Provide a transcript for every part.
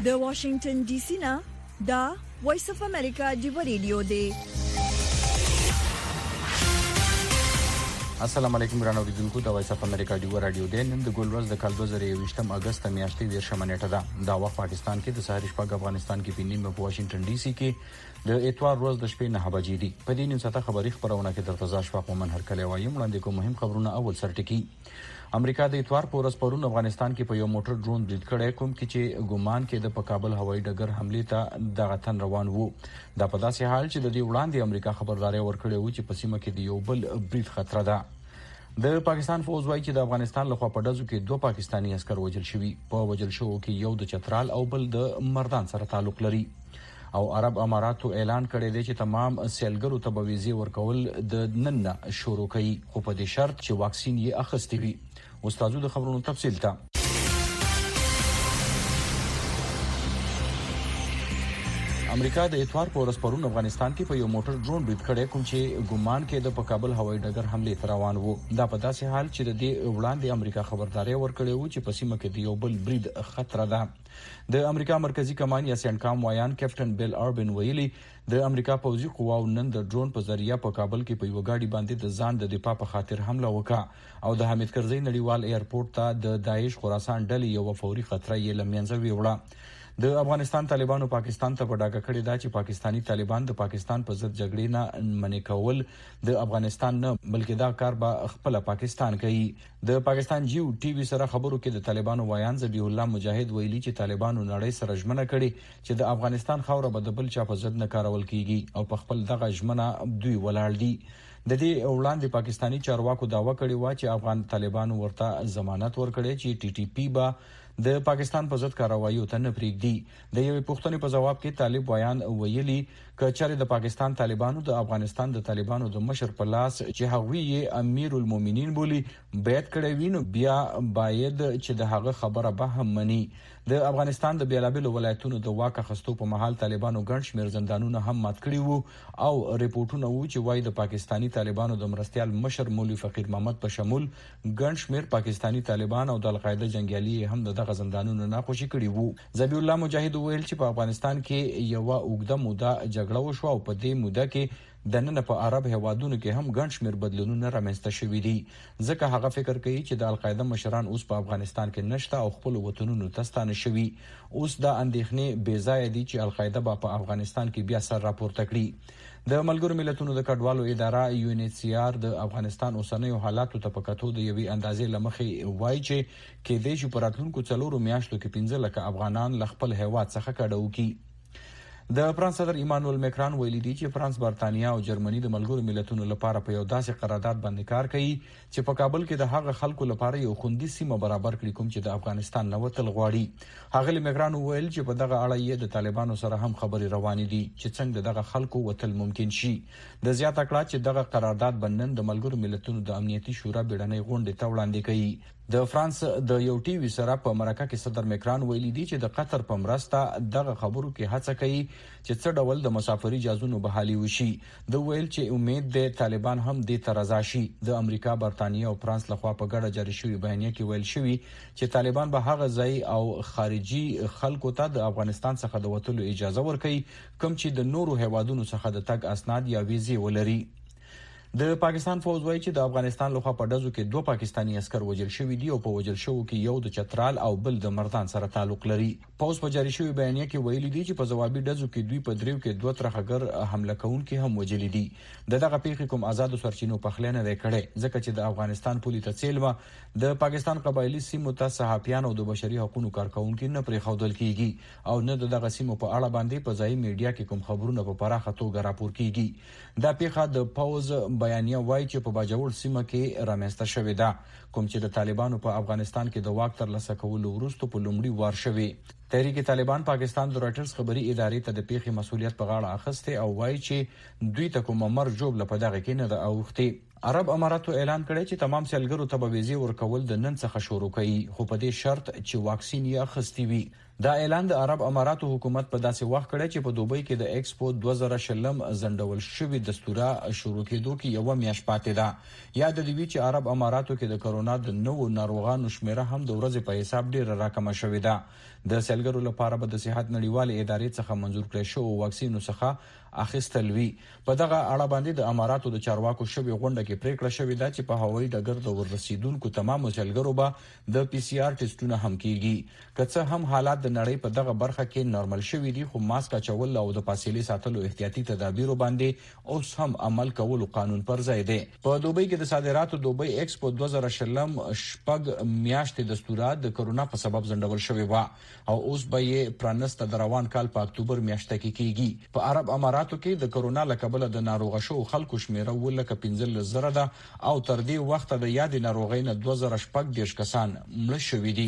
د واشنگټن ډي سي نه دا وایس اف امریکا دی ریډیو دی. السلام علیکم ګرانو اوریدونکو، د وایس اف امریکا دی رادیو دی. نن د ګولورز د کال 2023 اگست میاشتې 10 نیټه ده. دا وخت پاکستان کې د سحر شپږ، افغانستان کې په نیمه په واشنگټن ډي سي کې د اتوار ورځ د شپې 9 بجې دي. په دې نیم ساعته خبري خبرونه کې درته ځا شپه کومن هر کله وایم وړاندې کوم مهم خبرونه. اول سرټکی امریکا د اتوار په ورځ پرون افغانستان کې په یو موټر ډرون برید کړی، کوم کې چې ګومان کې د کابل هوایي ډګر حمله ته دغه تن روان وو. دا په داسې حال چې د دې وړاندې امریکا خبرداري ورکړې و چې په سیمه کې د یو بل برید خطر ده. د پاکستان فوج وايي چې د افغانستان لخوا په ډزو کې 2 پاکستانی عسكر وژل شوي. په وژل شو کې یو د چترال او بل د مردان سره تعلق لري. او عرب اماراتو اعلان کړی دی چې تمام سیلګرو ته به ویزې ورکول د نن نه شروع کوي، خو په دې شرط چې واکسین یې اخیستی وي. استادو د خبرونو تفصیل ته امریکا د اتوار په ورځ پرون افغانستان کې په یو موټر ډرون برید کړی، کوم چې ګومان کې د کابل هوایي ډګر حمله ته روان وو. دا په داسې حال چې د دې وړاندې امریکا خبرداري ورکړې و چې په سیمه کې د یو بل برید خطر ده. د امریکا مرکزی کمان یا سینټکام وایان کیپټن بیل اربن ویلي د امریکا پوځي قواو نن د ډرون په ذریعہ په کابل کې په یو گاډي باندې د ځان د دفاع په خاطر حمله وکړه او د حامد کرزي نړیوال ایرپورټ ته د داعش خراسان ډلې یو فوري خطر یې لمنځه ویوړه. د افغانستان طالبانو پاکستان ته په ډاګه کړی دا چې پاکستانی طالبان د پاکستان په ضد جګړې نه منې کول د افغانستان نه بلکې دا کار به خپل پاکستان کوي. د پاکستان جیو ټي وي سره خبرو کې د طالبانو وایان ذبیح الله مجاهد ویلي چې طالبانو نړۍ سره ژمنه کړې چې د افغانستان خاوره به د بل چا په ضد نه کارول کیږي او په خپل دغه ژمنه دوی ولاړ دي. د دې وړاندې پاکستانی چارواکو داوا کړی و چې افغان طالبانو ورته ضمانت ورکړي چې ټي ټي پی به د پاکستان په ضد کاروایي ته نه پریږدي. د یوې پوښتنې په جواب کې طالب وایان ویلي کچره د پاکستان طالبانو د افغانستان د طالبانو د مشر په لاس چې هغوی یې امیر المؤمنین بولی بیعت کړی وینو بیا باید چې د هغه خبره به هم مني. د افغانستان د بیلابل ولایتونو د واک اخیستو په محل طالبانو ګڼ شمېر زندانونه هم مات کړي وو او ریپورتونه وو چې وايي د پاکستانی طالبانو د مرستيال مشر مولوی فقیر محمد په شمول ګڼ شمېر پاکستانی طالبان او د القاعده جنگیالي هم دغه زندانونو نه خوشي کړي وو. ذبیح الله مجاهد ویل چې په افغانستان کې یو اوږده موده جګړه وشو او په دې موده کې د نن په عرب هوادونو کې هم ګڼ شمېر بدلونونه رامنځته شوي دي، ځکه هغه فکر کوي چې د القاعده مشران اوس په افغانستان کې نشته او خپل وطنونو ته ستانه شوي. اوس دا اندېښنې بې ځایه دي چې القاعده به په افغانستان کې بیا سر راپورته کړي. د ملګرو ملتونو د کډوالو اداره یو ان ایچ سی آر د افغانستان اوسنیو حالاتو ته په کتو د یوې اندازې لمخې وایي چې کېدای شي په راتلونکو 4 میاشتو کې 15 لکه افغانان له خپل هیواد څخه کډه وکړي. د فرانس صدر ایمانوئل میکران ویلي دی چې فرانس، برتانیا او جرمني د ملګرو ملتونو لپاره په یو داسې قرارداد باندې کار کوي چې په کابل کې د هغه خلکو لپاره یو خوندي سیمه برابر کړي کوم چې د افغانستان نه وتل غواړي. هغه میکران ویل چې په دغه اړه یې د طالبانو سره هم خبرې روانې دي چې څنګه دغه خلکو وتل ممکن شي. د زیاته کړه چې دغه قرارداد بنن د ملګرو ملتونو د امنیتي شورا بیړنۍ غونډې ته وړاندې کوي. د فرانس د یو ټي وي سره په مرکه کې صدر میکران ویلي دی چې د قطر په مرسته دغه خبرو کې هڅه کوي چې څه ډول د مسافري جازونو بحالي وشي. د ویل چې امید د طالبان هم دې ته رضا شي. د امریکا، برتانیا او فرانس لخوا په ګډه جاری شوی بیانیه کې ویل شوی چې طالبان به هغه ځای او خارجي خلکو ته د افغانستان څخه د وټلو اجازه ورکړي کوم چې د نورو هیوادونو څخه د تګ اسناد یا ویزې ولري. د پاکستان فوج وايي چې د افغانستان لخوا په ډزو کې 2 پاکستانی عسكر وژل شوي دي او په وژل شوو کې یو د چترال او بل د مردان سره تعلق لري. پوز په جاری شوی بیانیه کې ویلي دي چې په ځوابي ډزو کې دوی په دریو کې 2 ترخګر حمله کوونکي هم وژل دي. دغه پیښې کوم آزاد سرچینو په خلینه نه کړي ځکه چې د افغانستان پولیس تسلیمه د پاکستان قبایلی سیمو ته صحافیان او د بشري حقوقو کارکونکو نه پرې خودل کیږي او نه دغه سیمو په اړه باندې په ځای میډیا کې کوم خبرونه په پراخه توګه راپور کیږي. دا پیښه د پوز بیانیه وایي چې په باجوړ سیمه کې رامنځته شوې ده کوم چې د طالبانو په افغانستان کې د واک ترلاسه کولو وروسته په لومړي وار شوی. تحریک طالبان پاکستان د راټرز خبري ادارې ته د پیښې مسولیت په غاړه اخیسته او وایي چې دوی ته کوم مرجوب لپاره دغه کې نه ده اوختي. عرب اماراتو اعلان کړی چې تمام سیلګرو ته به ویزې ورکول د نن څخه شروع کوي، خو په دې شرط چې واکسین یې اخیستی وي. دا اعلان د عرب اماراتو حکومت په داسې وخت کړی چې په دوبۍ کې د ایکسپو 2020 زندول شوی دستوره شروع کېدو کې یو میاشت پاتې ده. یا د دې چې عرب اماراتو کې د کرونا د نوو ناروغانو شمیره هم د ورځې په حساب ډیره راکمه شوې ده. د سیلګرو لپاره به د صحت نړیوالې ادارې څخه منظور کړی شو واکسینو څخه اخیستل وی. په دغه اړه باندې د اماراتو د چارواکو شوی غونډه کې پریکړه شوې ده چې په هوایي ډګر د ورسیدونکو تمام سیلګرو به د پی سی آر ټیسټونه هم کیږي. که څه هم حالات د نړۍ په دغه برخه کې نورمال شوي دي، خو ماسک اچول او د فاصلې ساتلو احتیاطي تدابیرو باندې اوس هم عمل کول قانون پر ځای دی. په دوبۍ کې د صادراتو دوبۍ ایکسپو 2020 شپږ میاشتې دستوره د کرونا په سبب ځنډول شوې و او اوس به یې پرانسته د روان کال په اکتوبر میاشت کې کیږي. په عرب اماراتو کې د کرونا له کبله د ناروغ شو خلکو شمیره 15,000 ده او تر دې وخت د یاد ناروغۍ نه 2014 کسان مړه شوي دي.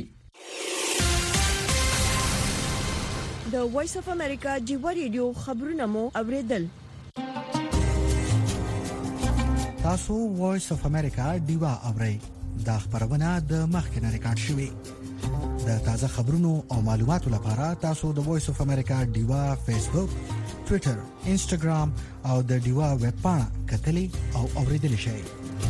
د وایس اف امریکا ډیوا ریډیو خبرونه مو اوریدل. تاسو وایس اف امریکا ډیوا اورئ. دا خبرونه د مخکنه ریکارډ شوې. د تازه خبرونو او معلوماتو لپاره تاسو د وایس اف امریکا ډیوا فیسبوک، ټوئیټر، انسټاګرام او د ډیوا ویب پاڼه کتلی او اوریدلی شئ.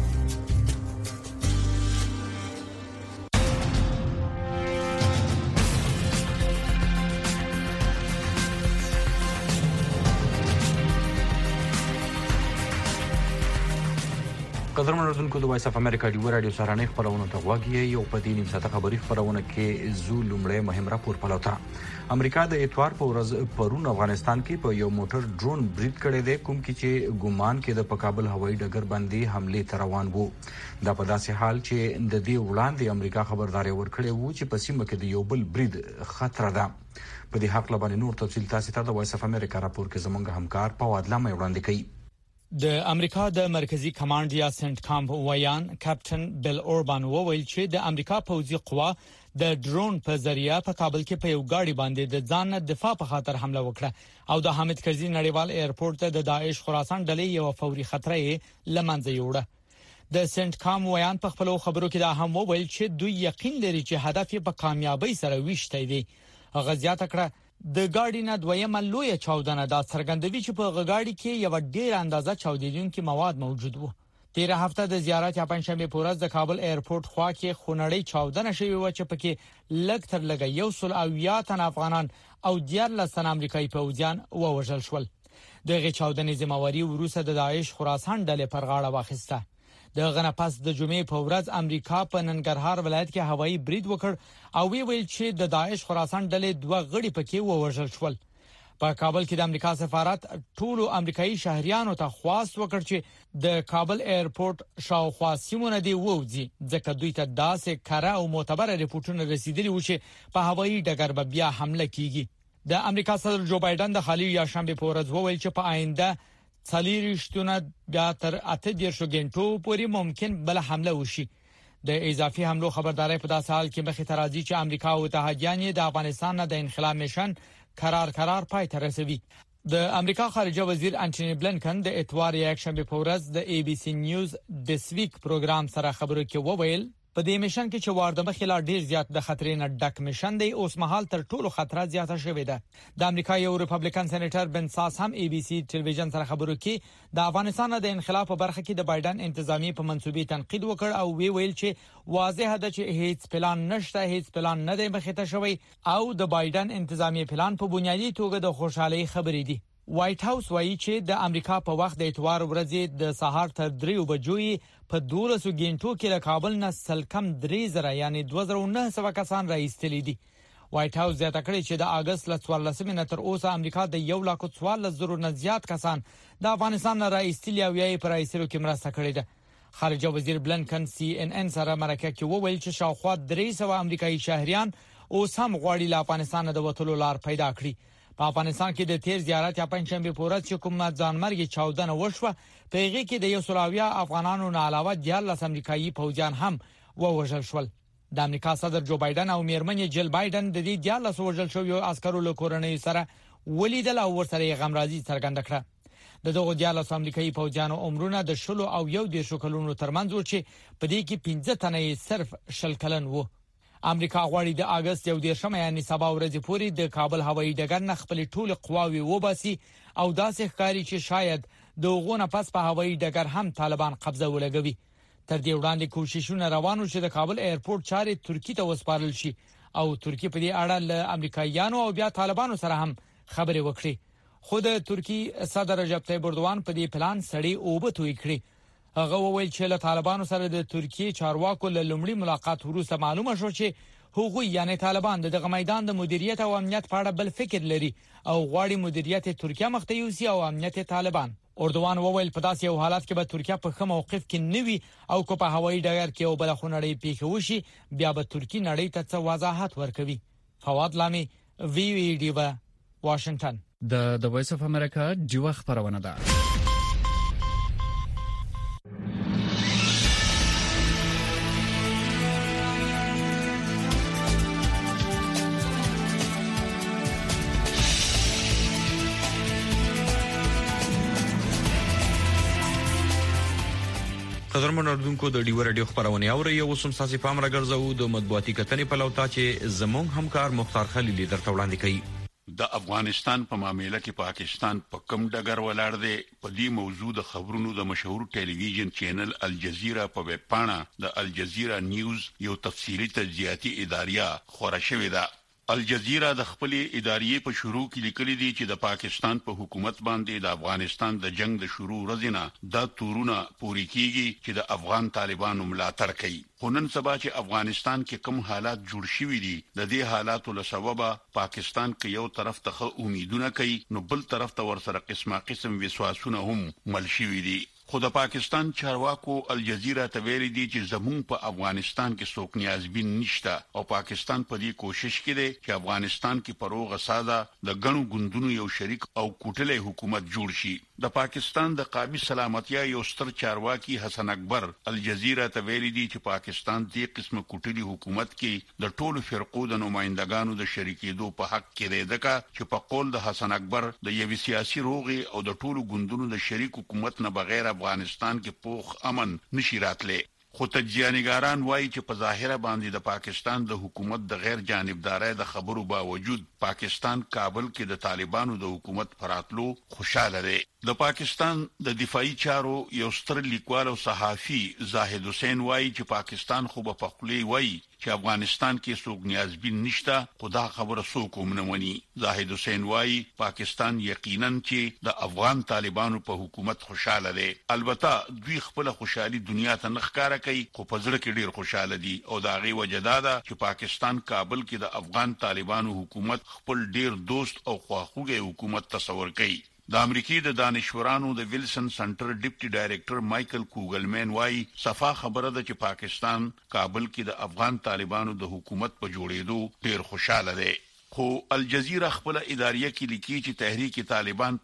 قدرمن اردوونکو د وایس اف امریکا ډیوا رادیو سهارنۍ خبرونه ته غوږی یو په دې نیم ساعته خبري خبرونه کې زو لومړی مهم راپور پلوتا. امریکا د اتوار په ورځ پرون افغانستان کې په یو موټر ډرون برید کړی دی، کوم کې چې ګومان کې د کابل هوایي ډګر باندې حمله ته روان وو. دا په داسې حال چې د دې وړاندې امریکا خبرداري ورکړې وو چې په سیمه کې د یو بل برید خطر ده. په دې حق لبانې نور تفصیل تاسو ته د وایس اف امریکا راپور کې زموږ همکار فواد لامه وړاندې کوي. د امریکا د مرکزی کمانډ یا سنت کامپ ویان کاپټن بیل اوربان وویل چې د امریکا پوځي قوا د ډرون په ذریعہ په کابل کې په یو گاډي باندې د ځان دفاع په خاطر حمله وکړه او د حامد کرزي نړیوال ایرپورټ ته د داعش خراسان ډلې یو فوري خطر یې لمنځه یوړه. د سنت کام ویان په خپل خبرو کې دا هم وویل چې دوی یقین لري چې هدف یې په کامیابی سره ویشته دی. غزيات کړه د ګاډي نه دویمه لویه چاودنه دا څرګندوي چې په غاډي کې یو ډیر اندازه چاودیدونکو مواد موجود وو. تیر هفته د زیارت یا پنځشنبه په ورځ د کابل ایرپورټ خوا کې خونړی چاودنه شوې و چې پکې لږ تر لږه 100 تن افغانان او 14 تن امریکایي پوځیان ووژل شول. دغه چاودنې ذمہواری وروسته د داعش خراسان ډلې پر غاړه واخیسته. د غنه پس د جمعې په ورځ امریکا په ننګرهار ولایت کې هوایي برید وکړ او ویل چې د داعش خراسان ډلې 2 غړي پکې ووژل شول. په کابل کې د امریکا سفارت ټولو امریکایي شهريانو ته خواست وکړ چې د کابل ایرپورټ شاوخوا سیمونه دی ووځي ځکه دوی ته داسې کره او معتبر ریپورتونه رسیدلي و چې په هوایي ډګر به بیا حمله کیږي. د امریکا صدر جو بایدن د خالي یا شنبه په ورځ وویل چې په آینده څلورشتونه بیا تر 8 غنټو پورې ممکن بل حمله وشي. د اضافي حملو خبرداري په داسې حال کې مخې ته راځي چې امریکا او اتحادیان د افغانستان نه د انخلا میشن قرار پای ته رسوي. د امریکا خارجه وزیر انټونی بلنکن د اتوار یک شنبه په ورځ د ای بي سي نیوز دس ویک پروګرام سره خبرو کې وویل په دې میشن کې چې وارده مخې لا ډیر زیات د خطرې نه ډک میشن دی اوس مهال تر ټولو خطر زیاته شوې ده. د امریکا یو ریپبلیکن سېنیټر بن ساس هم ای بي سي ټلویزیون سره خبرو کې د افغانستان د انخلاف په برخه کې د بایدن انتظامی په منسوبې تنقید وکړ او ویل چې واضح ده چې هیڅ پلان نشته، هیڅ پلان نه دی مخې ته شوی او د بایدن انتظامی پلان په بنیادی توګه د خوشحالي خبرې دي. وایټ هاوس وایي چې د امریکا په وخت د اتوار ورځې د سهار تر 3 بجو په 12 غنټو کې له کابل نه سلکم 3000 یعنی 2900 کسان راایستلي دي. وایټ هاوس زیاته کړې چې د اگست ل 14 تر اوسه امریکا د 1,14,000 نه زیات کسان د افغانستان نه راایستلي او یې پر ایستلو کې مرسته کړې ده. خارجه وزیر بلنکن سی ان ان سره مرکه کې وویل چې شاوخوا 300 امریکایي شهريان اوس هم غواړي له افغانستان د وټولو لار پیدا کړي. په افغانستان کې د تیر زیارت یا پنځشنبه په ورځ چې کوم ځانمرګي چاودنه وشوه په هغه کې د 100 افغانانو نه علاوه 14 امریکایي پوځیان هم ووژل شول. د امریکا صدر جو بایدن او میرمن جل بایدن د دې 14 وژل شویو عسکرو له کورنۍ سره ولیدل او ورسره غمرازي څرګنده کړه. د دغه 14 امریکایي پوځیانو عمرونه د 10 او 11 کلونو ترمنځ و چې په دې کې 15 تنه صرف 10 کلن وو. امریکا غواړي د اگست 11 یعنی سبا ورځ پورې د کابل هوایي ډګر نه خپل ټول قواوي وباسي او داسې ښکاري چې شاید د غونه پس په هوایي ډګر هم طالبان قبضه ولګوي. تر دې وړاندې کوششونه روانو چې د کابل ایرپورټ چارې ترکیه ته وسپارل شي او ترکیه په دې اړه له امریکایانو او بیا طالبانو سره هم خبرې وکړي. خو د ترکیه صدر رجب طیب اردوغان په دې پلان سړی اوبه توی کړی. هغه وویل چې له طالبانو سره د ترکیه چارواکو له لومړي ملاقات وروسته معلومه شو چې هغوی یعنی طالبان دغه میدان د مدیریت او امنیت په اړه بل فکر لري او غواړي مدیریت ترکیه مخ ته یوسي او امنیت طالبان. اردوغان وویل په داسې یو حالت کې به ترکیه په ښه موقف کې نوي او کو په هوایي ډګر کې او بل خونړی پیښه وشي بیا به ترکیه نړۍ ته څه وضاحت ورکوي. فواد لامي وی ډیوا واشنگټن. د وایس اف امریکا ډیوا خبرونه ده. قدرمن اردوونکو د ډیو رادیو خبرونه اوري او سم ساسي پام راګرځو د مطبوعاتي کتنې په لوتا چې زموږ همکار مختار خلیل درته وړاندې کوي. د افغانستان په معاملې کې پاکستان په کم ډګر ولاړ دی. په دې موضوع د خبرونو د مشهور ټلویزیون چینل الجزیره په ویب پاڼه د الجزیره نیوز یو تفصیلی تجزیاتی اداریه خبره شوې ده. الجزیره د خپل ادارې په شروع کې لیکلي دي چې د پاکستان په حکومت باندې د افغانستان د جنگ د شروع ورځې نه د تورونه پوری کیږي چې د افغان طالبانو ملاتړ کوي. خو نن سبا چې افغانستان کې کوم حالات جوړ شوي دي د دې حالاتو له سببه پاکستان کې یو طرف ته امیدونه کوي نو بل طرف ته ورسره قسم وسواسونه هم مل شوي دي. خو د پاکستان چارواکو الجزیره ته ویلي دي چې زموږ په افغانستان کې څوک نیازبین نشته او پاکستان په دې کوشش کې دی چې افغانستان کې پروغه ساده د غنو ګوندونو یو شریک او کوټلې حکومت جوړ شي. د پاکستان د قومي سلامتیا یو ستر چارواکي حسن اکبر الجزیره ته ویلي دي چې پاکستان دې قسمه کوټلې حکومت کې د ټولو فرقو د نمائندګانو د شریکېدو په حق کې دی ځکه چې په قول د حسن اکبر د یو سیاسي روغي او د ټولو ګوندونو د شریک حکومت نه بغیر افغانستان کې پوخ امن نشي راتلی. خو تجزیه‌نګاران وایي چې په ظاهره باندې د پاکستان د حکومت د غیر جانبدارۍ د خبرو باوجود پاکستان کابل کې د طالبانو د حکومت پراتلو خوشاله دی. د پاکستان د دفاعي چارو یو ستر لیکوال او صحافي زاهد حسین وایي چې پاکستان خو په خپلې وایي چې افغانستان کې څوک نیازبین نشته خو دا خبره څوک هم نه مني. زاهد حسین وایي پاکستان یقینا چې د افغان طالبانو په حکومت خوشاله دی. البته دوی خپل خوشحالي دنیا ته نه ښکارا کوي خو په ځړ کې ډیر خوشاله دي او دا غي وجدا ده چې پاکستان کابل کې د افغان طالبانو حکومت خپل ډیر دوست او خواخوږي حکومت تصور کوي. د امریکای د دانشورانو د ویلسن سنټر ډیپټي ډایریکټر مایکل کوګلمن وایي صفه خبره ده چې پاکستان کابل کې د افغان طالبانو د حکومت په جوړېدو ډیر خوشاله دی. خو الجزیره خپل اداریه کې لیکي چې تحریک طالبان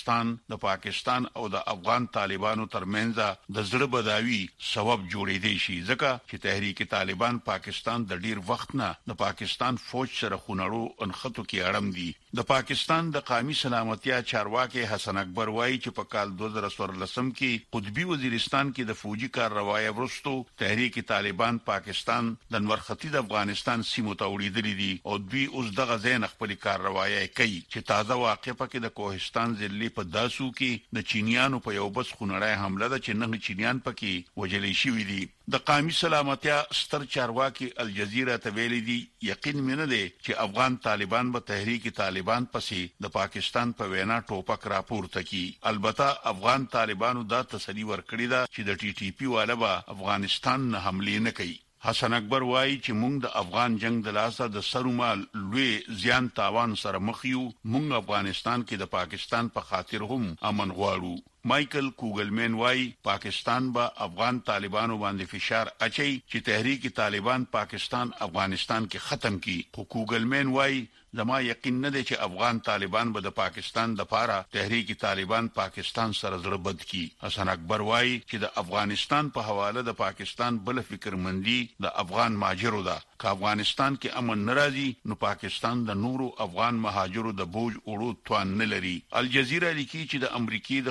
د پاکستان او د افغان طالبانو ترمنځ د زړه بداوي سبب جوړېدي شي ځکه چې تحریک طالبان پاکستان د ډیر وخت نه د پاکستان فوج سره خونړو انخطو کې اړم دي. د پاکستان د قومي سلامتیا چارواکي حسن اکبر وایي چې په کال 2014 کې قطبي وزیرستان کې د فوجي کارروایي ورستو تحریک طالبان پاکستان د نورختي د افغانستان سیمو ته وړاندې دي او دوی اوس دغه ځین خپل کارروایي کوي چې تازه واقع پکې د کوهستان ضلع په داسو کې د چینیانو په یو بس خونړی حمله ده چې نه چینیان پکې وجلې شوی دي. د قومي سلامتیا ستر چارواکي الجزیره ته ویلي دي یقین مینه دی چې افغان طالبان به تحریک طالبان پسې د پاکستان په وینا ټوپک راپورته کی. البته افغان طالبانو دا تسلی ورکړی ده چې د ټي ټي پی والا به افغانستان نه حمله نه کوي. حسن اکبر وایي چې موږ د افغان جنگ د لاسه د سرومال لوی زیان تاوان سره مخ یو. موږ افغانستان کې د پاکستان په خاطر هم امن غواړو. مایکل کوګلمن وایي پاکستان به افغان طالبانو باندې فشار اچي چې تحریک طالبان پاکستان افغانستان کې ختم کړي. خو کوګلمن وایي زما یقین نه دی چې افغان طالبان به د پاکستان د پاره تحریک طالبان پاکستان سره زړه بد کړي. حسن اکبر وایي چې د افغانستان په حواله د پاکستان بل فکرمندي د افغان ماجرو ده. که افغانستان کې امن ناراضي نو پاکستان د نورو افغان مهاجرو د بوج وړو توان نه لري. الجزیره لیکي چې د امریکای د خفیه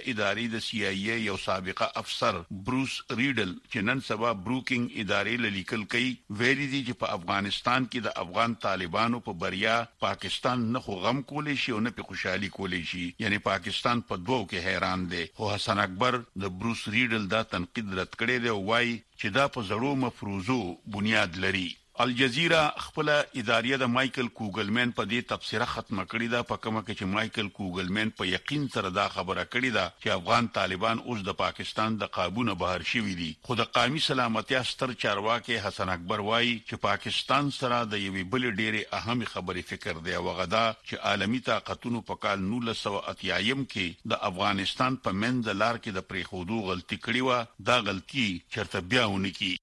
ادارې د CIA یو سابقه افسر بروس ریډل چې نن سبا بروکینګ ادارې لیکل کوي ویلي دي چې په افغانستان کې د افغان طالبانو په بریا پاکستان نه خو غم کولی شي او نه په خوشحالي کولی شي، یعنی پاکستان په دوو کې حیران دی. خو حسن اکبر د بروس ریډل دا تنقید رد کړی دی او وايي چې دا په زړو مفروضو بنیاد لري. الجزیره خپل ادارې د مايكل کوګلمن په دې تفسیره ختمه کړې ده، په کومه کې چې مايكل کوګلمن په یقین سره دا خبره کړې ده چې افغان طالبان اوس د پاکستان د قابونه بهر شوي دي. خو د قومي سلامتیا ستر چارواکي حسن اکبر وایي چې پاکستان سره د یوې بل ډېرې اهم خبرې فکر دی او غدا چې عالمی طاقتونو په کال 1980 کې د افغانستان په منځ لار کې د پریخودو غلطي کړې و، دا غلطي چرته بیا ونه کی.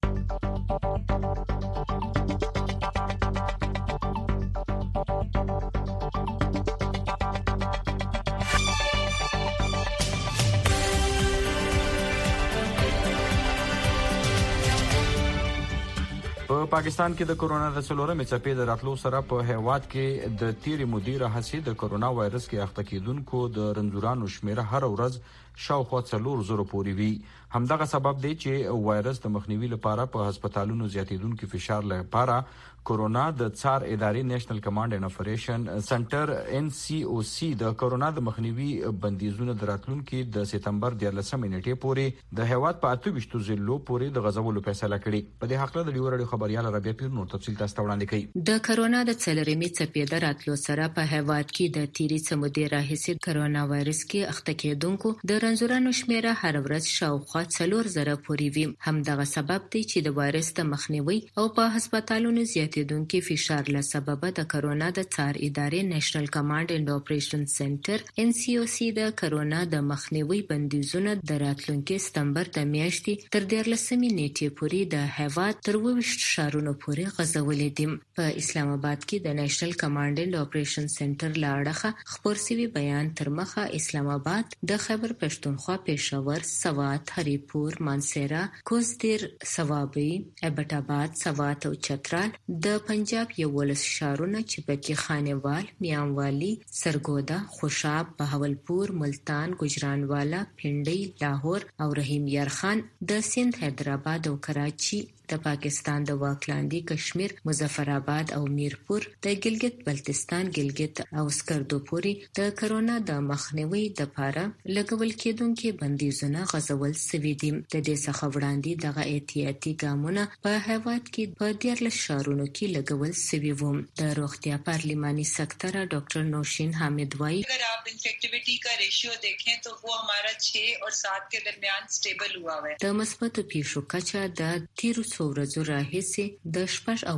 په پاکستان کې د کورونا د څلورمې څپې د راتلو سره په هیواد کې د تیری مدیر هڅې د کورونا وایرس کې اخته کېدونکو د رنځورانو شمیره هر ورځ شاوخوا 400 پورې وي. همدغه سبب دی چې وایرس د مخنیوي لپاره په هسپتالونو زیاتېدونکو فشار لپاره کورونا د څار ادارې نېشنل کمانډ اینډ اپریشن سنټر NCOC د کورونا د مخنیوي بندیزونو د راتلونکو د سپتمبر 13 نیټې پورې د هیواد په 28 ضلعو پورې د غځولو فیصله کړې. په دې حق له ډیورډ خبريال ربيع پیر نور تفصیل تاسو وړاندې کوي. د کورونا د څلورمې څپې د راتلو سره په هیواد کې د تیری سمودي راهیسې کورونا وایرس کې اخته کېدونکو د رنځورانو شمیره هر ورځ شاوخوا 400 پورې وي. همدغه سبب دی چې د وایرس د مخنیوي او په هسپتالونو زیاتېدونکو فشار له سبب د کورونا د څار ادارې نېشنل کمانډ اینډ اپریشن سنټر NCOC د کورونا د مخنیوي بندیزونه د راتلونکي سپتمبر د میاشتې تر 13 نیټې پورې د هیواد تر 20 شهرونو پورې غځولې دي. په اسلام آباد کې د نېشنل کمانډ اینډ اپریشن سنټر لاړه خبر سوي بیان تر مخه اسلام آباد د خیبر پښتونخوا، پېښور، سوات، هریپور، مانسیرا، کوزدیر، سوابي، ایبټ آباد، سوات او چترال د پنجاب 11 شهرونه چې پکې خانوال، میانوالی، سرګودا، خوشاب، بهاولپور، ملتان، گجرانوالا، پنډي، لاهور او رحیم یار خان د سند، حیدرآباد او کراچي د پاکستان د واکلاندي کشمیر، مظفر آباد او میرپور د ګلګت بلتستان، ګلګت او سکردو پورې د کورونا د مخنیوي لپاره لګول کېدونکو بندیزونه غځول شوي دي. د دې څخه وړاندې دغه احتیاطي ګامونه په هیواد کې په 14 شهرونو کې لګول شوي وو. د روغتیا پارلیماني سکتر ډاکټر نوشین حامد وایي اگر آپ انفیکټیویټي کا ریشیو دیکھیں تو وہ ہمارا 6 اور 7 کے درمیان سٹیبل ہوا ہے. د مثبتو پیښو کچه د تیرو ورځو راهیسې د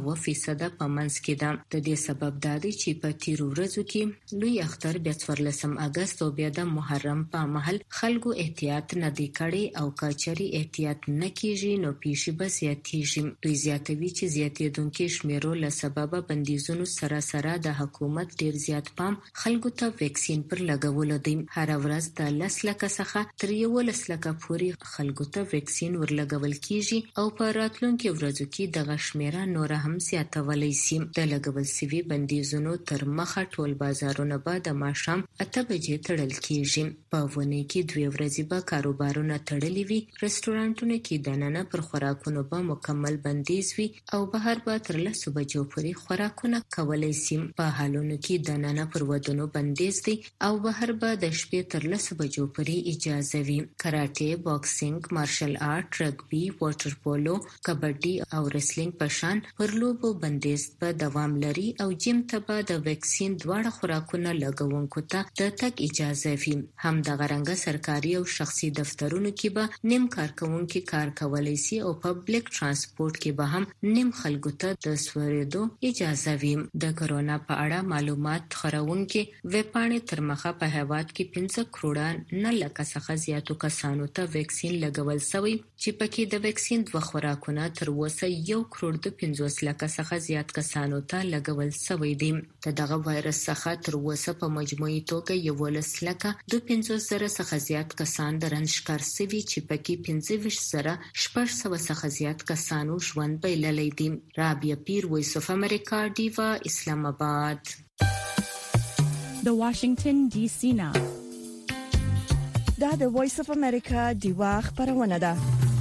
8% په منځ کې ده. د دې سبب دا دی چې په تیرو ورځو کې لوی اختر بیا 14 اگست او بیا د محرم په مهال خلکو احتیاط نه دی کړی او کچري احتیاط نه کیږي نو پیښې به زیاتېږي. دوی زیاتوي چې زیاتېدونکو شمیرو له سبب بندیزونو سره سره د حکومت ډیر زیات پام خلکو ته ویکسین پر لګولو دی. هر ورځ د 10 لک څخه تر 11 لک پورې خلکو ته ویکسین ورلګول کیږي او په راتلونکو ورځو کې دغه شمیره نور هم زیاتولای شي. د لګول شوي بندیزونو تر مخه ټول بازارونه به د ماښام 8 بجې تړل کیږي. په ونې کې 2 ورځې به کاروبارونه تړلي وي. رستورانټونو کې دننه پر خوراکونو به مکمل بندیز وي او بهر به تر 10 بجو پورې خوراکونه کولای شي. په حالونو کې دننه پر ودونو بندیز دی او بهر به د شپې تر 10 بجو پورې اجازه وي. کراټه، باکسینګ، مارشل آرټ، رګبي، واټر پولو، کبډي او ریسلینګ په شان پر لوبو بندیز په دوام لري او جیم ته به د ویکسین دواړه خوراکونه لګونکو ته د تک اجازه وي. هم د غرنګ سرکاري او شخصي دفترونو کې به نیم کارکونکو کار کولای شي او پبلک ترانسپورت کې به هم نیم خلکو ته د سوریدو اجازه وي. د کورونا په اړه معلومات خپرونکو ویبپاڼې تر مخه په هیواد کې 15 کروڑه 9 لک څخه زیاتو کسانو ته ویکسین لګول شوی چې پکې د ویکسین دوه خوراکونه تر اوسه 1 کروڑ 50 لک څخه زیات کسانو ته لګول شوی دی. دغه وایرس څخه تر اوسه په مجموعي توګه 11 لک 50 زره څخه زیات کسان د رنځ ښکار شوي چې پکې 25 زره 600 څخه زیات کسانو ژوند بایللی دی. رابعه پیر، وایس اف امریکا، ډیوا، اسلام آباد. د واشنگټن DC نه دا د وایس اف امریکا دیوا خبرونه ده.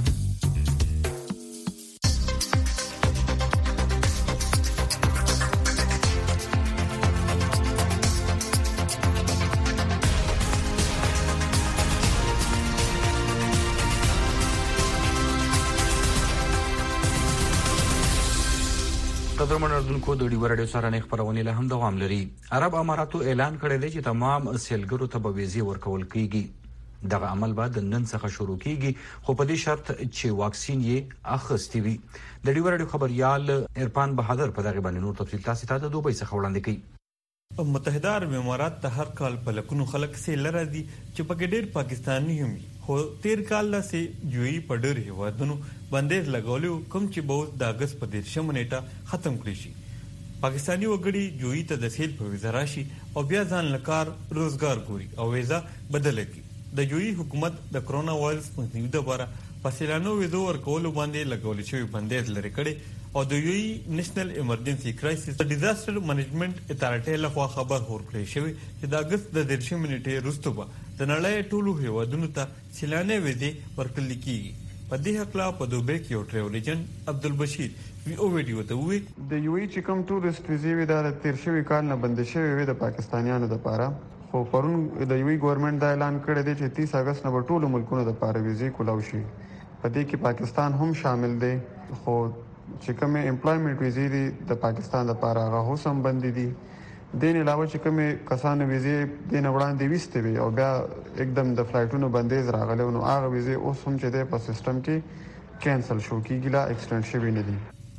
قدرمن اردوونکو د ډیو رادیو سره نه خبرونه له هم دوام لري. عرب اماراتو اعلان کړی دی چې تمام سیلګرو ته به ویزې ورکول کیږي. دغه عمل بعد نن څخه شروع کیږي خو په دې شرط چې واکسین یې اخیستی وي. د ډیو رادیو خبريال عرفان بهادر په دغه باندې نور تفصیل تاسو ته د دوبۍ څخه وړاندې کوي. متحده عرب امارات ته هر کال په لکونو خلک سیل راځي چې په ډېر پاکستاني هم خو تیر کال لا سي جوئی په ډېر هیوادونو بندیز لګولیو کوم چې به د اگست په 13 نیټه ختم کړی شي. پاکستانی وګړي جوئی ته د سیل په ویزا راشي او بیا ځان لکار روزګار ګوري او ویزا بدل کړي. د جوئی حکومت د کرونا وایرس په نږدې لپاره پسیلانو ویزو ورکول باندې لګول شوی بندیز لري کړي او د یوې نېشنل ایمرجنسي کرایسس ډیزاستر منیجمنت اتارټي لخوا خبر ورکړی شوی چې د اگست د 13 نیټې وروسته به د نړۍ ټولو هیوادونو ته سیلانه ویزې ورکړل کیږي. په دې حق لا په دوبۍ کې یو ټریول ایجنټ عبدالبشیر وی او ویډیو ته وی د یوې چې کوم ټورست ویزې وی د 13 کال نه بند شوی وي د پاکستانیانو لپاره. خو پرون د یوې ګورنمنت دا اعلان کړی دی چې 30 اگست نه ټولو ملکونو لپاره ویزې کولاو شي. په دې کې پاکستان هم شامل دی. خو چې کوم امپلایمنت ویزې دي د پاکستان لپاره هغه هم بند دي. دین علاوه چې کوم کسانو ویزې د وړاندې وسته وي او بیا एकदम د فلایټونو بندیز راغلی نو هغه ویزې اوس هم چې د په سیستم کې کینسل شو کیږي لا ایکسټند شوی نه دي.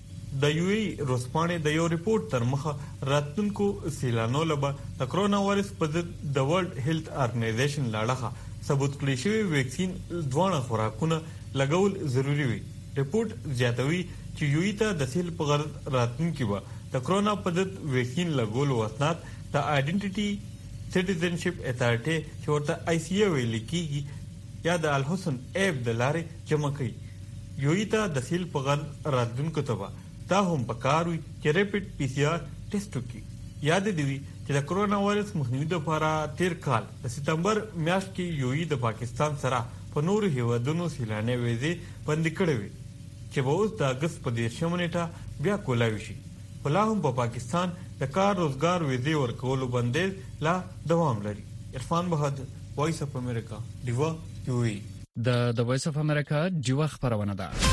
د یو ای روسپانې د یو ریپورت تر مخه راتلونکو سیلانو لبا د کرونا وایرس په ضد د ورلد هیلث ارګنایزیشن لاړه ثبوت کړی شوی ویکسین دوه خوراکونه لګول ضروری وي. ریپورت زیاتوي چې یو ای ته د سیل په غرض راتلونکي و د کرونا په ضد ویکسین لګول وسنات د آئیډنټیټي سټیزنشپ اتارټي چې ورته آی سی ویل کیږي یا د الحسن ایپ د لارې جمع کوي. یو ای ته د سیل په غرض راتلونکو ته دا هم پکاروي چې ریپټ پی سی آر ټیسټ وکړي. یاد دی چې د کرونا وایرس مخنیوي لپاره تیر کال د سپتمبر میاشت کې یو ای د پاکستان سره په نورو هیوادونو سیلانه ویزې بند کړې وي چې به اوس د اگست په 13 نیټه بیا کولاوي شي. ولا هم په پاکستان د کار روزګار ویزې ورکولو بندیز لا دوام لري. عرفان بهادر وایس اف امریکا دیوا یو ای. د وایس اف امریکا دیوا خبرونه ده.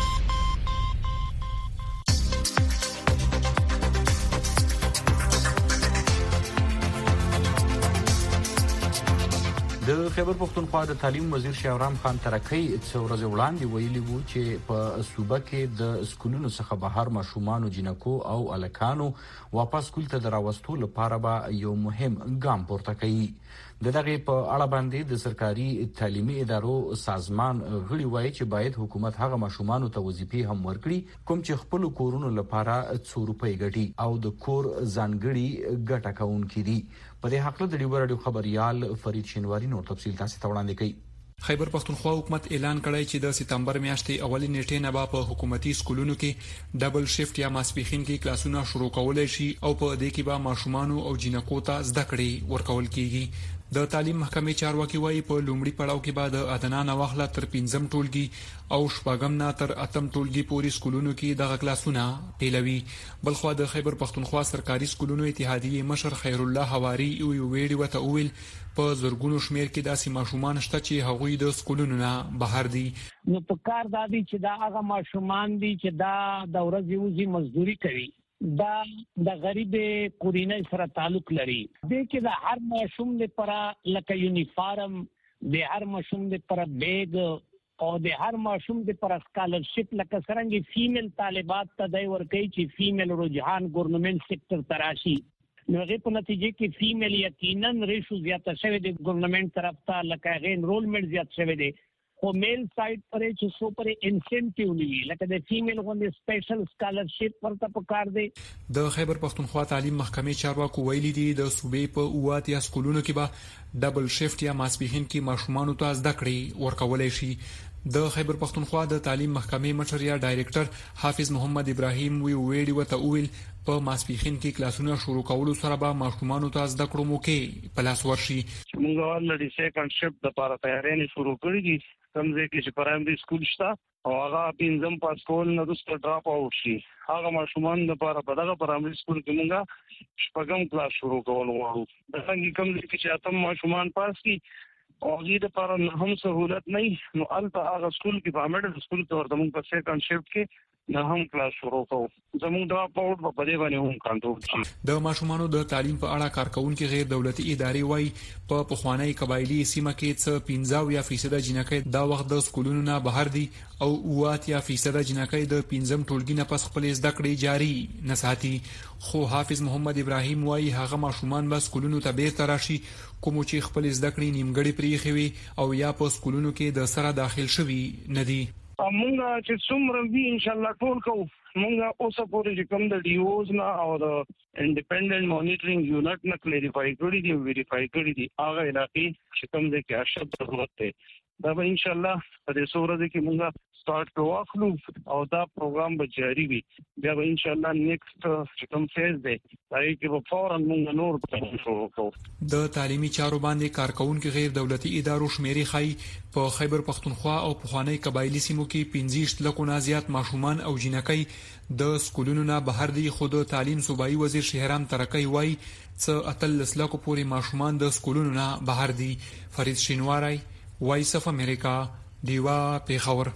د خیبر پختونخوا د تعلیم وزیر شاورام خان ترکی څو ورځې وړاندې ویلي وو چې په صوبه کې د سکولونو څخه بهر ماشومان او جنکو او الکانو واپس سکول ته دراوستو لپاره به یو مهم ګام پورته کوي. دغه په اړه باندې د سرکاري تعلیمي ادارو سازمان غړي وایي چې باید حکومت هغه ماشومان ته وظیفې هم ورکړي کوم چې خپل کورونو لپاره 2 روپۍ ګټي او د کور ځانګړي ګټه کوونکي دي. په دې حق له د ډیو رادیو خبريال فرید شینواری نور تفصیل تاسو ته وړاندې کوي. خیبر پختونخوا حکومت اعلان کړی چې د سپتمبر میاشتې اولي نیټې نه به په حکومتي سکولونو کې ډبل شیفت یا ماسپخین کې کلاسونه شروع کولای شي او په دې کې به ماشومان او جنکو ته زده کړې ورکول کیږي. د تعلیم محکمې چارواکي وایي په لومړي پړاو کې به د ادنا نواخله تر 5م ټولګي او شپږم نه تر 8م ټولګي پورې سکولونو کې دغه کلاسونه پیلوي. بلخو د خیبر پختونخوا سرکاري سکولونو اتحادیې مشر خیر الله حواری یو ویډیو ته ویل په زرګونو شمیر کې داسې ماشومان شته چې هغوی د سکولونو نه بهر دي. نو په کار دادی چې دا هغه ماشومان دي چې دا د ورځې وځي مزدوري کوي دا د غریب کورینه سره تعلق لري. د کې د هر ماشوم لپاره لکه یونیفارم د هر ماشوم لپاره بیگ او د هر ماشوم لپاره سکالرشپ لکه څنګه فیمیل طالبات ته دی ورکوي چې فیمیل رجحان ګورنمنت سېکټر تراشي. نو هغه په نتیجه کې فیمیل یقینا ریشو زیاته شوی دی ګورنمنت طرف ته لکه هغه انرولمنت زیات شوی دی. خو میل سایډ پرې چې سو پرې انسنټیو نیوي لکه د فیمیل غونډه سپیشل سکالرشپ ورته پکار دی. د خیبر پختونخوا تعلیم محکمې چارواکو ویلي دي د صوبې په اوات یا سکولونو کې به ډبل شیفت یا ماسپخین کې ماشومان ته زده کړې ورکولای شي. د خیبر پختونخوا د تعلیم محکمې مشر یا ډایریکټر حافظ محمد ابراهیم ویډیو ته ویل په ماسپیخین کې کلاسونه شروع کولو سره به ماشومان ته زده کړو موکي په لاس ورشي. موږ ولري سیکنډ شفت لپاره تیاری شروع کړی دي کومځه کې چې پرایمري سکول شته او هغه پنځم پاس کول نه وروسته ډراپ اوټ شي. هغه ماشومان لپاره په دغه پرایمري سکول کې موږ شپږم کلاس شروع کول غواړو. د څنګه کومځه کې چې اتم ماشومان پاس کی او دې لپاره هم سہولت نه نو البته هغه سکول کې په میډل سکول کې ورته موږ په سیکنډ شفت کې نه هم کلاس شروع کوو. زموږ د پاوډ په دې باندې هم کنټرول شي. د ماشومانو د تعلیم په اړه کارکونکو غیر دولتي ادارې وایي په پخوانی قبایلی سیمه کې څه 15% جنکۍ دا وخت د سکولونو نه بهر دي او 80% جنکۍ د 15م ټولګي نه پس خپل زده کړې جاری نه ساتي. خو حافظ محمد ابراهیم وایي هغه ماشومان به سکولونو ته بیرته راشي کوم چې خپل زده کړې نیمګړې پریخي او یا په سکولونو کې د سره داخل شوي نه دي. مونږ چې څومره وی ان شاء الله ټول کوو. مونږ اوسه پورې چې کوم د ډیوز نه او د انډیپندنت مانیټرینګ یونټ نه کلیریفای کړی دی ویریفای کړی دی هغه علاقې چې کوم د کې اشد ضرورت دی دا به ان شاء الله په دې سورې کې مونږ سٹارټ کوو او دا پروګرام به جاری وي. بیا به ان شاء الله نیکسټ چې کوم فیز دی هغه کې به فورا مونږ نور شروع کوو. د تعلیمي چارو باندې کارکونکو غیر دولتي ادارو شمیرې خای په خیبر پختونخوا او پخوانی قبایلی سیمو کې 15 لکه نه زیات ماشومان او جنکۍ د سکولونو نه بهر دي. خود تعلیم صوبایي وزیر شهرام ترکی وای څه اتل لسلکو پورې ماشومان د سکولونو نه بهر دي. فرید شینواری وایس اف امریکا دیوا پیښور.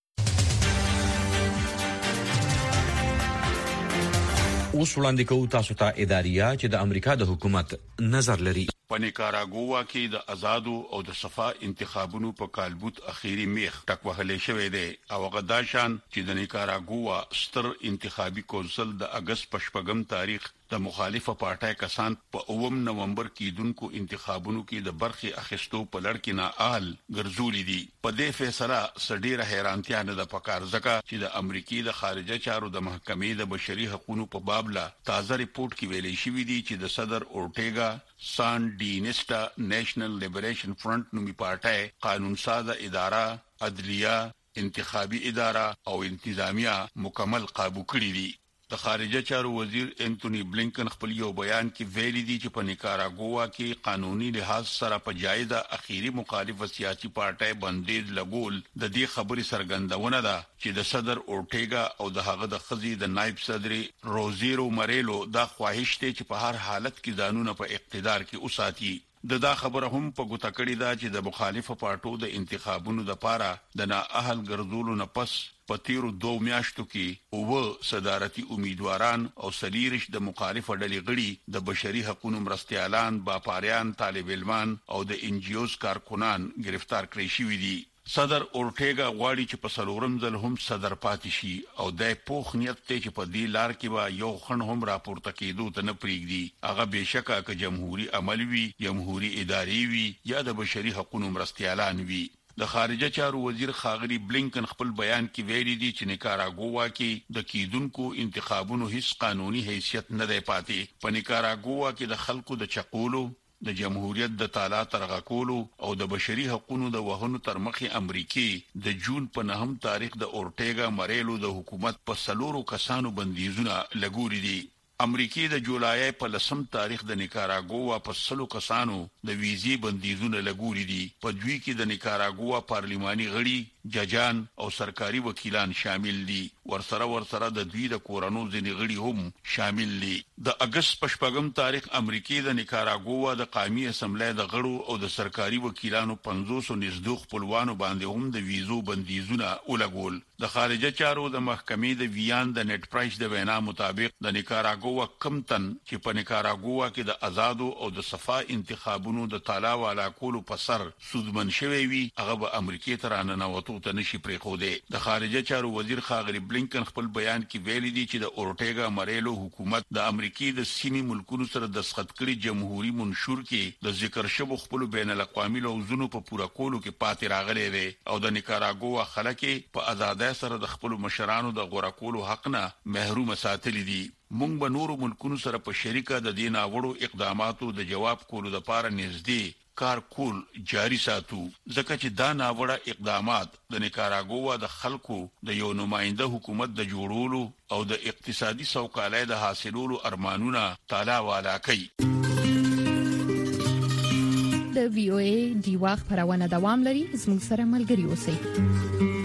اوس وړاندې کوو تاسو ته اداریه چې د امریکا د حکومت نظر لري. په نیکاراګوا کې د آزادو او د صفا انتخابونو په کالبوت اخیری میخ ټک وهلې شوې ده او غداشان چې د نیکاراګوا ستر انتخابي کونسل د اگست په 8 تاریخ د مخالفه پارټای کسان په 9 نومبر کې دونکو انتخابونو کې د برخي اخیستو په لړ کې نه آل ګرځولې دي. په دې فیصله سډیره حیرانتیا نه د پکار ځکه چې د امریکای د خارجه چارو د محکمې د بشري حقوقو په باب لا تازه ریپورت کې ویلې شوې دي چې د صدر اورټیګا سان ډینسټا نېشنل لیبریشن فرنٹ نومي پارټای قانون ساز اداره عدلیه انتخابي اداره او انتظامیه مکمل قابو کړی دي. د خارجه چارو وزیر انټونی بلینکن خپل یو بیان کې ویلي دي چې په نیکاراګوا کې قانوني لحاظ سره په جایزه اخیری مخالف سیاسي پارټای بندیز لګول د دې خبرې سرګندونه ده چې د صدر اورټیګا او د هغه د خزي د نائب صدر روزیرو مریلو دا خواهش ته چې په هر حالت کې ځانونه په اقتدار کې اوساتي. دا خبره هم په ګوته کړی دا چې د مخالفه پارټو د انتخابونو د پاره د نااهل ګرځولو نه پس په تیرو 2 میاشتو کې او صدارتي امیدواران او سلیرش د مخالفه ډلې غړي د بشري حقوقو مرستيالان باپاریان طالب علمان او د انجیوز کارکونان گرفتار کړی شوی دي. صدر اورټیګا غواړي چې په سلورم ځل هم صدر پاتې شي او د پوخ نیت ته چې په دې لار کې به یو خن هم راپورته کېدو ته نه پریږدي. هغه بهشکه ک جمهوریت عمل وي جمهوریت اداري وي یا د بشري حقوقو مرستيالان وي. د خارجه چارو وزیر خاغلی بلینکن خپل بیان کې ویلي دي چې نیکاراګوا کې د کیدونکو انتخابونو هیڅ قانوني حیثیت نه دی پاتې. په نیکاراګوا کې د خلکو د چقولو د جمهوریت د تعالی ترغکولو او د بشري حقوقو د وهنو تر مخې امریکای د جون په 9 تاریخ د اورټیګا مریلو د حکومت په سلورو کسانو بندیزونه لګوري دي. امریکای د جولای په 10 تاریخ د نیکاراګوا په 100 کسانو د ویزي بندیزونه لګوري دي. په دوی کې د نیکاراګوا پارلماني غړي ججان او سرکاري وکیلان شامل دي. ورسره د دوی د کورونو ځینې غړي هم شامل دي. د اگست په 8 تاریخ امریکای د نیکاراګوا د قومي اسمبلی د غړو او د سرکاري وکیلانو 500 نږدې خپلوانو باندې هم د ویزو بندیزونه ولګول. د خارجه چارو د محکمې د ویان د نت پرایس د وینا مطابق د نیکاراګوا کمتن چې په نیکاراګوا کې د آزادو او د صفا انتخابونو د تعالی والا کولو په سر سودمن شوی وي هغه به امریکای ته راننوتو ته نشي پریښوده. د خارجه چارو وزیر خاغلی بلینکن خپل بیان کې ویلي دي چې د اورټیګا مریلو حکومت د امریکای د سیمې ملکونو سره د دستخط کړي جمهوریت منشور کې د ذکر شوی خپل بین الاقوامي لوزونو په پوره کولو کې پاتې راغلي دي او د نیکاراګوا خلک په آزادۍ سره د خپل مشرانو د غوړه کولو حق نه محروم ساتلي دي. مونږ به نورو ملکونو سره په شریکه د دې ناوړو اقداماتو د جواب کولو لپاره نږدې کار کول جاری ساتو ځکه چې دا ناوړه اقدامات د نیکاراګوا د خلکو د یو نماینده حکومت د جوړولو او د اقتصادي سوکالۍ د حاصلولو ارمانونه تالا والا کوي. د VOA ډیوا خبرونه دوام لري، زموږ سره ملګري اوسئ.